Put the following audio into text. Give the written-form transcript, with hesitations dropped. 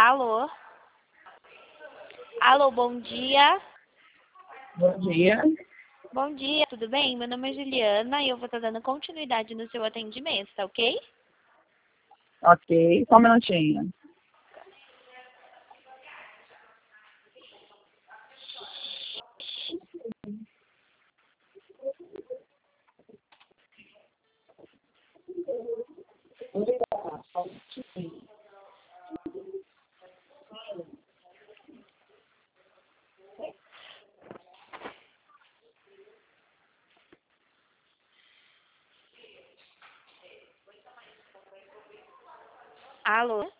Alô? Alô, bom dia. Bom dia. Bom dia, tudo bem? Meu nome é Juliana e eu vou estar dando continuidade no seu atendimento, tá ok? Ok, só um minutinho. Alô?